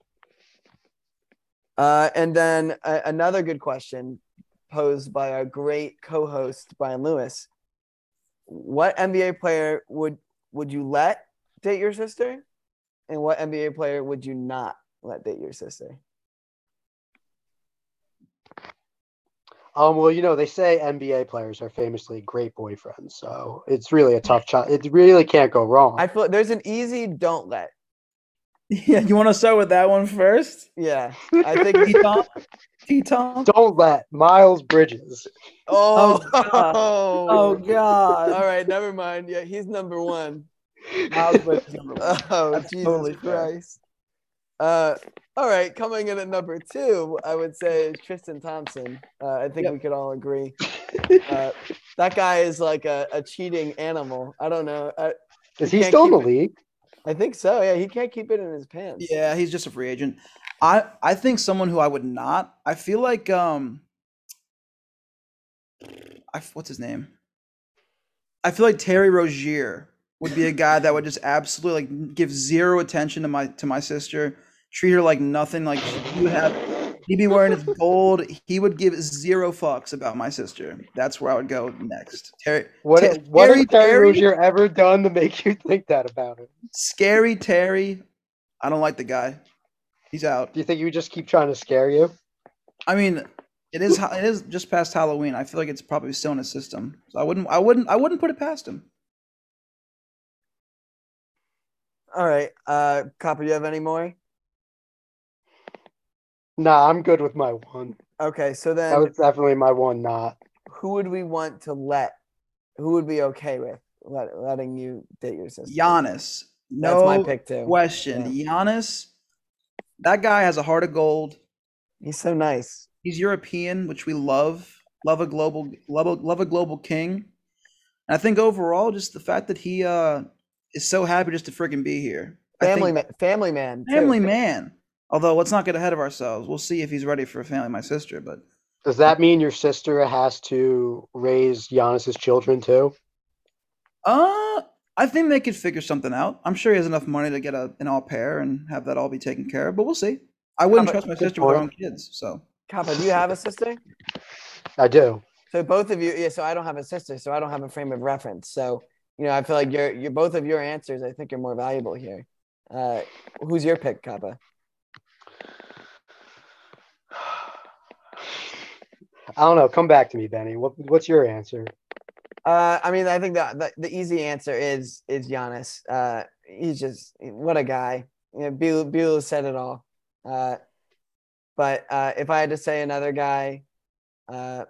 And then another good question posed by our great co-host Brian Lewis: what NBA player would you let date your sister, and what NBA player would you not let date your sister? Well, they say NBA players are famously great boyfriends, so it's really a tough shot. It really can't go wrong. I feel there's an easy don't let. Yeah, you want to start with that one first? Yeah, I think T-Tom? Don't let Miles Bridges. Oh, God. Oh God! All right, never mind. Yeah, he's number one. Miles Bridges number one. Oh, That's Jesus totally fair. Christ. All right, coming in at number two, I would say is Tristan Thompson. I think Yep. we could all agree. That guy is like a cheating animal. I don't know. Is He he can't still in the keep it. league? I think so. Yeah, he can't keep it in his pants. Yeah, he's just a free agent. I think someone who I would not. I feel like what's his name? I feel like Terry Rozier would be a guy that would just absolutely like give zero attention to my sister, treat her like nothing. Like he'd be wearing his gold. He would give zero fucks about my sister. That's where I would go next. What has Terry Terry, Rozier ever done to make you think that about him? Scary Terry. I don't like the guy. He's out. Do you think he would just keep trying to scare you? I mean, it is just past Halloween. I feel like it's probably still in his system. So I wouldn't put it past him. All right. Copper, you have any more? Nah, I'm good with my one. Okay, so That then was definitely my one. Not. who would we want to let? Who would be okay with letting you date your sister? Giannis. That's my No pick too. question. Giannis, that guy has a heart of gold. He's so nice. He's European, which we love. Love a global king. And I think overall, just the fact that he is so happy just to freaking be here. Family man. too. Family man. Although let's not get ahead of ourselves. We'll see if he's ready for a family, my sister. But Does that mean your sister has to raise Giannis's children too? I think they could figure something out. I'm sure he has enough money to get an au pair and have that all be taken care of. But we'll see. I wouldn't trust my sister with her own kids. So Kappa, do you have a sister? I do. So both of you, yeah. So I don't have a sister, so I don't have a frame of reference. So I feel like you're both of your answers. I think are more valuable here. Who's your pick, Kappa? I don't know. Come back to me, Benny. What's your answer? I mean, I think that the easy answer is Giannis. He's just what a guy. Bueller said it all. But if I had to say another guy, I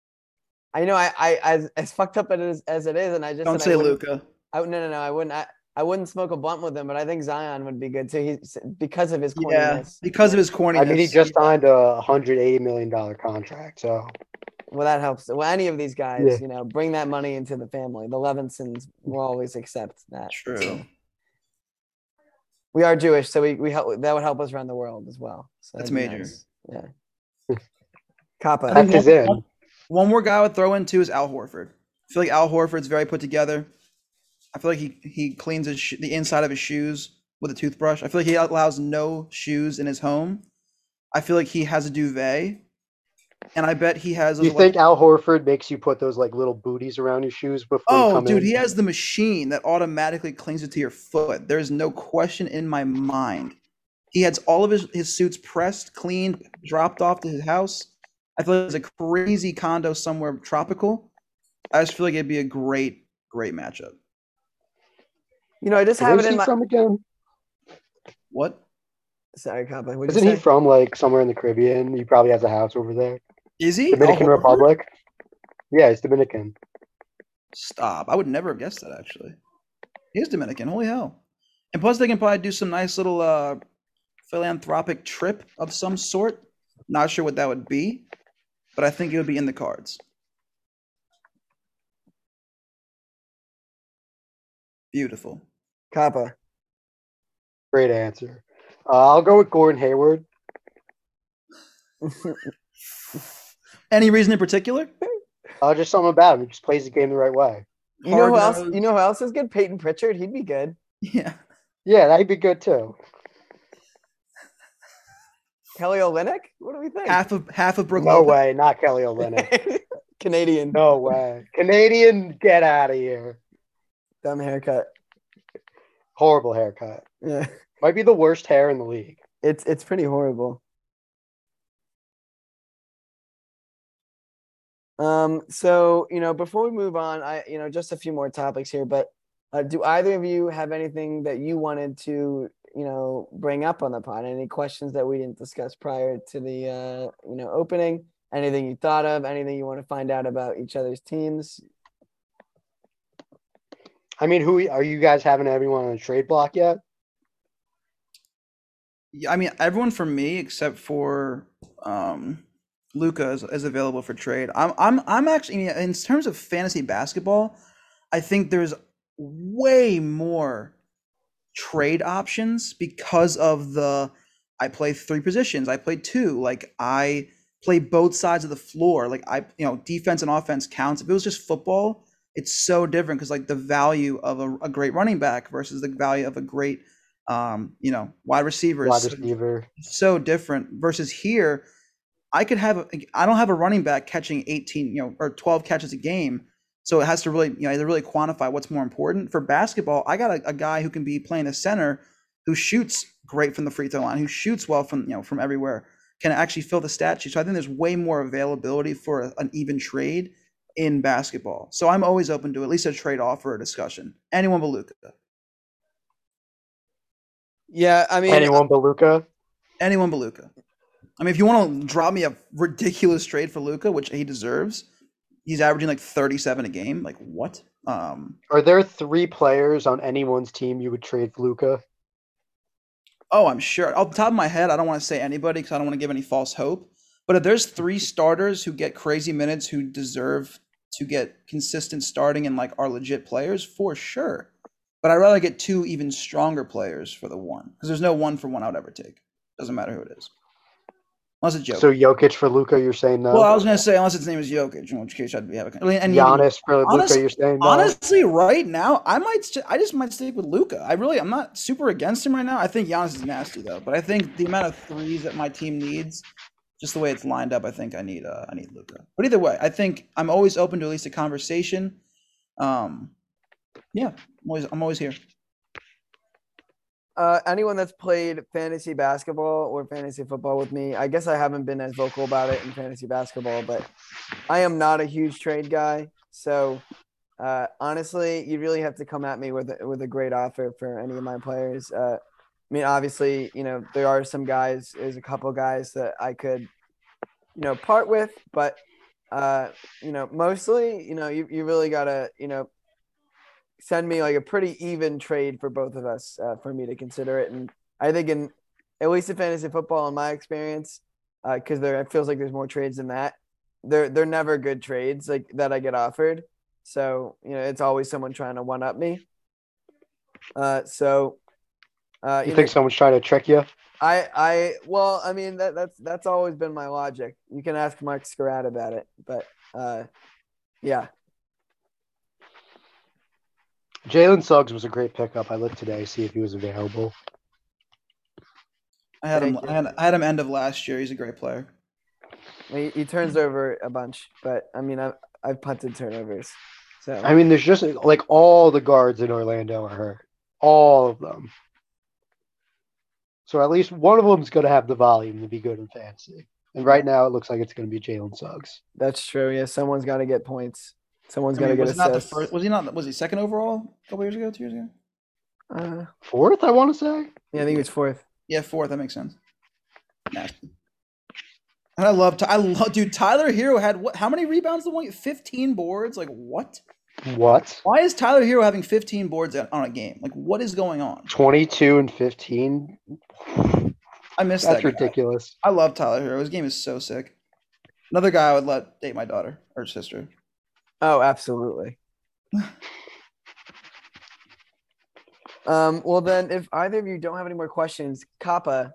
know I as fucked up as it is, and I just don't said say Luca. No, I wouldn't. I wouldn't smoke a blunt with him, but I think Zion would be good too. He's because of his Yeah, corniness. because of his corniness. I mean, he just signed a $180 million contract, so Well, that helps. Well, any of these guys, Yeah. you know, bring that money into the family. The Levinsons will always accept that. True. So. We are Jewish, so we help. That would help us around the world as well. So That's that'd be major. nice. Yeah. Kappa. I think That's his in. one more guy I would throw in too is Al Horford. I feel like Al Horford's very put together. I feel like he cleans the inside of his shoes with a toothbrush. I feel like he allows no shoes in his home. I feel like he has a duvet, and I bet he has. Do you those think Al Horford makes you put those like little booties around your shoes before you Oh, come dude, in? he has the machine that automatically clings it to your foot. There's no question in my mind. He has all of his suits pressed, cleaned, dropped off to his house. I feel like it's a crazy condo somewhere tropical. I just feel like it'd be a great matchup. You know, I just have Where's it in he my. from again? What? Sorry, Kappa. What'd you Isn't he say? from like somewhere in the Caribbean? He probably has a house over there. Is he? Dominican Al Horford? Republic. Yeah, he's Dominican. Stop. I would never have guessed that, actually. He is Dominican. Holy hell. And plus, they can probably do some nice little philanthropic trip of some sort. Not sure what that would be, but I think it would be in the cards. Beautiful. Kappa. Great answer. I'll go with Gordon Hayward. Any reason in particular? Just something about him. He just plays the game the right way. You know who else? Hard-nosed. You know who else is good? Peyton Pritchard. He'd be good. Yeah. Yeah, that'd be good too. Kelly Olynyk. What do we think? Half of Brook No Lopez. way, not Kelly Olynyk. Canadian. No way. Canadian, get out of here. Dumb haircut. Horrible haircut. Yeah. Might be the worst hair in the league. It's pretty horrible. So you know, before we move on, just a few more topics here, but do either of you have anything that you wanted to, bring up on the pod? Any questions that we didn't discuss prior to the opening? Anything you thought of? Anything you want to find out about each other's teams? I mean, who are you guys having everyone on a trade block yet? Yeah, I mean, everyone from me except for Luca is available for trade. I'm actually, in terms of fantasy basketball, I think there's way more trade options because of I play 3 positions. I play 2. Like I play both sides of the floor. Like defense and offense counts. If it was just football, it's so different because like the value of a great running back versus the value of a great wide receiver Wide is receiver. so different versus here. I don't have a running back catching 18, or 12 catches a game. So it has to really, really quantify what's more important. For basketball, I got a guy who can be playing a center who shoots great from the free throw line, who shoots well from everywhere, can actually fill the stat sheet. So I think there's way more availability for an even trade in basketball. So I'm always open to at least a trade offer or discussion. Anyone but Luka. Yeah, I mean, Anyone but Luka? Anyone but Luka. I mean, if you want to drop me a ridiculous trade for Luka, which he deserves, he's averaging like 37 a game. Like what? Are there 3 players on anyone's team you would trade for Luka? Oh, I'm sure. Off the top of my head, I don't want to say anybody because I don't want to give any false hope. But if there's 3 starters who get crazy minutes who deserve to get consistent starting and like are legit players, for sure. But I'd rather get 2 even stronger players for the 1 because there's no 1 for 1 I would ever take. Doesn't matter who it is. Unless it's Jokic. So Jokic for Luka, you're saying no? Well, I was going to say unless its name is Jokic, in which case I'd be having. And Giannis for Luka, you're saying no? Honestly, right now, I just might stick with Luka. I'm not super against him right now. I think Giannis is nasty though, but I think the amount of threes that my team needs, just the way it's lined up, I think I need Luka. But either way, I think I'm always open to at least a conversation. Yeah, I'm always here. Anyone that's played fantasy basketball or fantasy football with me, I guess I haven't been as vocal about it in fantasy basketball, but I am not a huge trade guy. So honestly, you really have to come at me with a great offer for any of my players. I mean, obviously, there are some guys, there's a couple guys that I could, part with, but mostly, you really gotta, send me like a pretty even trade for both of us for me to consider it. And I think at least in fantasy football, in my experience, because it feels like there's more trades than that. They're never good trades like that I get offered. So it's always someone trying to one up me. You think someone's trying to trick you? Well, I mean that's always been my logic. You can ask Mark Scarratt about it, but yeah. Jalen Suggs was a great pickup. I looked today, see if he was available. I had him. Thank you. I had him end of last year. He's a great player. He turns over a bunch, but I mean I've punted turnovers. So I mean, there's just like all the guards in Orlando are hurt. All of them. So at least one of them's going to have the volume to be good in fantasy. And right now, it looks like it's going to be Jalen Suggs. that's true. Yeah, someone's got to get points. Someone's got to get was he not the assists. first? Was he not? Was he second overall a couple years ago? 2 years ago? Fourth, I want to say. Yeah, I think he was fourth. Yeah, fourth. That makes sense. Nasty. And I love, dude. Tyler Hero had what? How many rebounds? The one, 15 boards. Like what? What? Why is Tyler Hero having 15 boards on a game? Like what is going on? 22 and 15. I miss That's that guy. ridiculous. I love Tyler Hero. His game is so sick. Another guy I would let date my daughter or sister. Oh, absolutely. Well then, if either of you don't have any more questions, Kappa,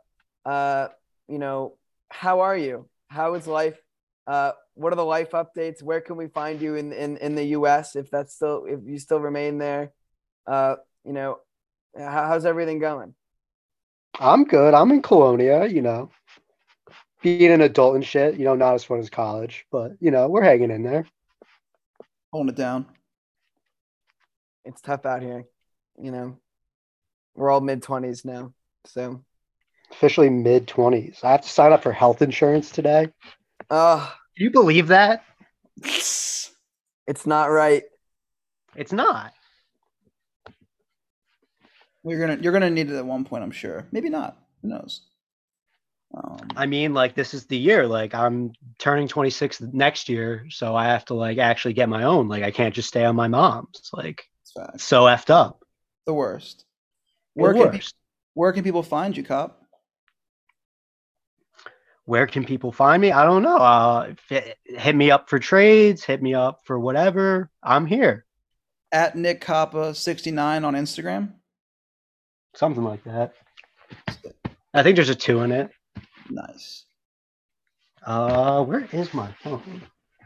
how are you? How is life? What are the life updates? Where can we find you in the US if you still remain there? How's everything going? I'm good. I'm in Colonia, being an adult and shit, not as fun as college, but, we're hanging in there. Holding it down. It's tough out here. We're all mid-20s now, so Officially mid-20s. I have to sign up for health insurance today. Can Do you believe that? it's not right. It's not. You're gonna need it at one point, I'm sure. Maybe not. Who knows? I mean, this is the year. I'm turning 26 next year, so I have to actually get my own. I can't just stay on my mom's. It's facts. So effed up. The worst. The Where can people find you, Cop? Where can people find me? I don't know. Hit me up for trades. Hit me up for whatever. I'm here. At Nick Kappa 69 on Instagram. Something like that. I think there's a 2 in it. Nice. Where is my phone?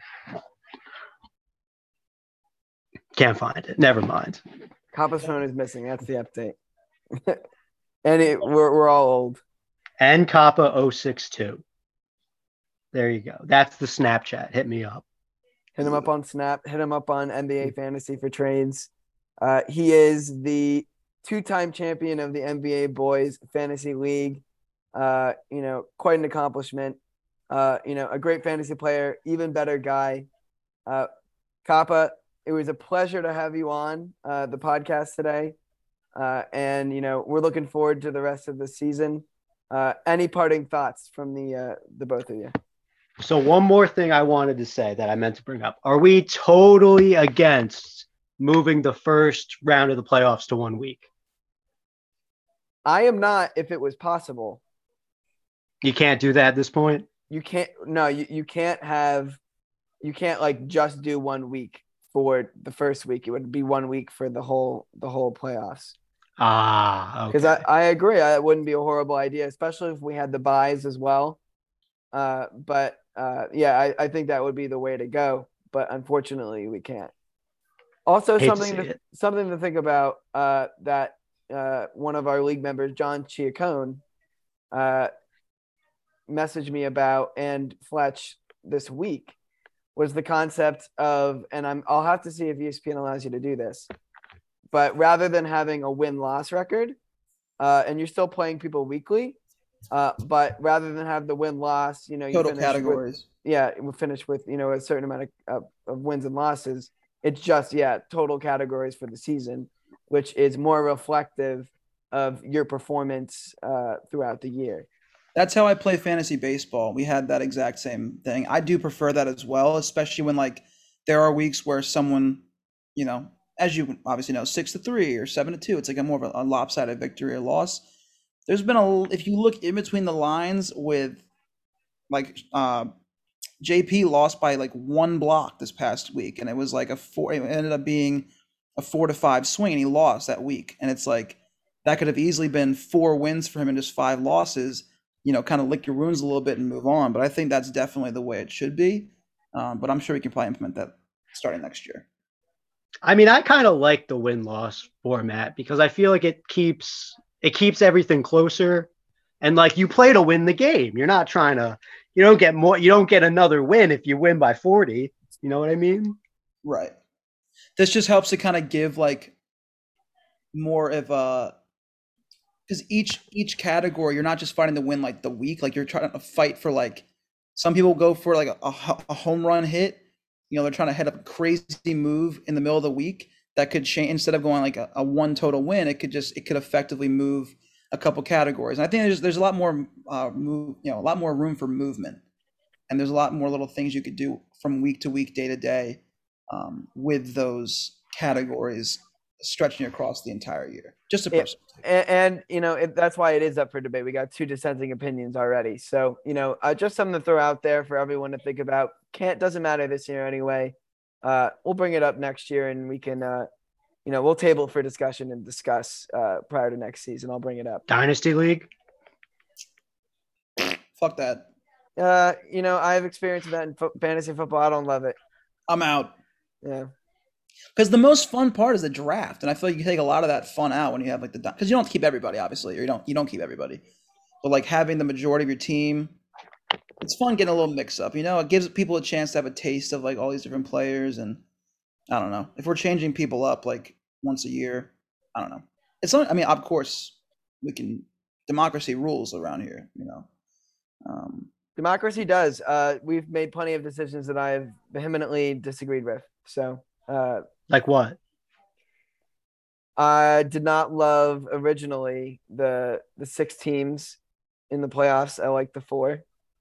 Can't find it. Never mind. Kappa's phone is missing. That's the update. And we're all old. N Kappa 062. There you go. That's the Snapchat. Hit me up. Hit him up on Snap. Hit him up on NBA Fantasy for trades. He is the 2-time champion of the NBA Boys Fantasy League. Quite an accomplishment. A great fantasy player, even better guy. Kappa, it was a pleasure to have you on the podcast today. And we're looking forward to the rest of the season. Any parting thoughts from the both of you? So one more thing I wanted to say that I meant to bring up. Are we totally against moving the first round of the playoffs to 1 week? I am not, if it was possible. You can't do that at this point? You can't. No, you can't just do 1 week for the first week. It would be 1 week for the whole playoffs. Okay. Because I agree. It wouldn't be a horrible idea, especially if we had the buys as well. I think that would be the way to go. But unfortunately, we can't. Also, something to think about that one of our league members, John Chiacone, messaged me about and Fletch this week was the concept of, and I'll have to see if ESPN allows you to do this, but rather than having a win-loss record, and you're still playing people weekly, but rather than have the win-loss, you Total categories. we finish with, a certain amount of wins and losses. It's just, total categories for the season, which is more reflective of your performance throughout the year. That's how I play fantasy baseball. We had that exact same thing. I do prefer that as well, especially when there are weeks where someone, as you obviously know, 6-3 or 7-2. It's like a more of a lopsided victory or loss. There's been if you look in between the lines with like JP lost by like one block this past week, and it was like it ended up being a 4-5 swing, and he lost that week. And it's like that could have easily been 4 wins for him and just 5 losses. Kind of lick your wounds a little bit and move on. But I think that's definitely the way it should be. But I'm sure we can probably implement that starting next year. I mean, I kind of like the win-loss format because I feel like it keeps everything closer, and like you play to win the game. You're not trying to. You don't get another win if you win by 40. You know what I mean? Right. This just helps to kind of give like more of a, because each category you're not just fighting to win like the week, like you're trying to fight for like, some people go for like a home run hit. They're trying to head up a crazy move in the middle of the week that could change. Instead of going like a one total win, it could effectively move a couple categories. And I think there's a lot more a lot more room for movement, and there's a lot more little things you could do from week to week, day to day, with those categories stretching across the entire year. Just a person. And that's why it is up for debate. We got 2 dissenting opinions already. So, just something to throw out there for everyone to think about. Doesn't matter this year anyway. We'll bring it up next year, and we can, we'll table for discussion and discuss prior to next season. I'll bring it up. Dynasty League? Fuck that. I have experience with that in fantasy football. I don't love it. I'm out. Yeah. Because the most fun part is the draft, and I feel like you take a lot of that fun out when you have like because you don't keep everybody, obviously, or you don't keep everybody, but like having the majority of your team, it's fun getting a little mix up. It gives people a chance to have a taste of like all these different players, and I don't know if we're changing people up like once a year. I don't know. It's not. I mean, of course, we can. Democracy rules around here. Democracy does. We've made plenty of decisions that I've vehemently disagreed with. So. Like what? I did not love originally the 6 teams in the playoffs. I like the 4.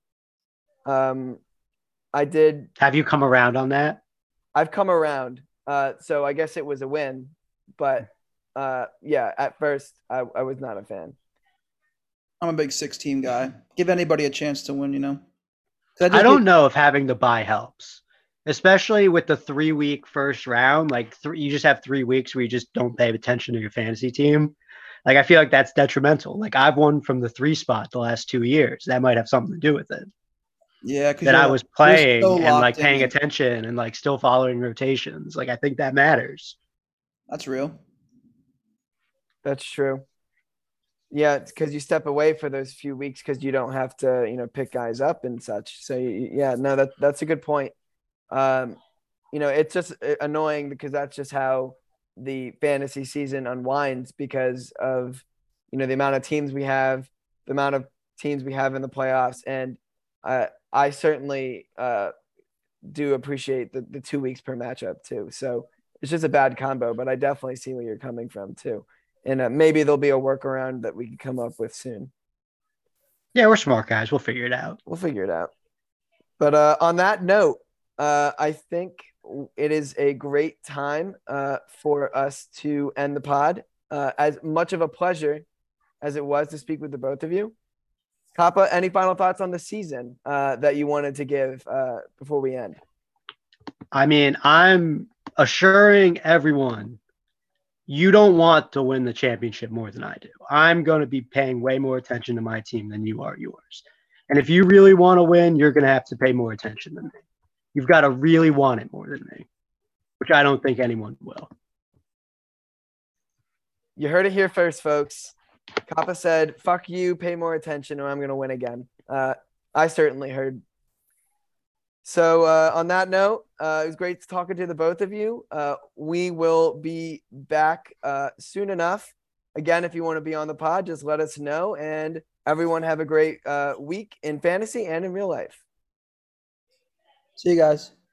I did. Have you come around on that? I've come around. So I guess it was a win, but yeah, at first I was not a fan. I'm a big 6-team guy. Give anybody a chance to win. I don't know if having the bye helps. Especially with the 3-week first round, like you just have 3 weeks where you just don't pay attention to your fantasy team. Like I feel like that's detrimental. Like I've won from the 3 spot the last 2 years. That might have something to do with it. Yeah, that I was playing and like paying attention and like still following rotations. Like I think that matters. That's real. That's true. Yeah, it's because you step away for those few weeks because you don't have to pick guys up and such. So that's a good point. It's just annoying because that's just how the fantasy season unwinds because of, the amount of teams we have, the amount of teams we have in the playoffs. And I certainly do appreciate the 2 weeks per matchup too. So it's just a bad combo, but I definitely see where you're coming from too. And maybe there'll be a workaround that we can come up with soon. Yeah, we're smart guys. We'll figure it out. But on that note, I think it is a great time for us to end the pod. As much of a pleasure as it was to speak with the both of you. Kappa, any final thoughts on the season that you wanted to give before we end? I mean, I'm assuring everyone you don't want to win the championship more than I do. I'm going to be paying way more attention to my team than you are yours. And if you really want to win, you're going to have to pay more attention than me. You've got to really want it more than me, which I don't think anyone will. You heard it here first, folks. Kappa said, fuck you, pay more attention, or I'm going to win again. I certainly heard. So on that note, it was great talking to the both of you. We will be back soon enough. Again, if you want to be on the pod, just let us know. And everyone have a great week in fantasy and in real life. See you guys.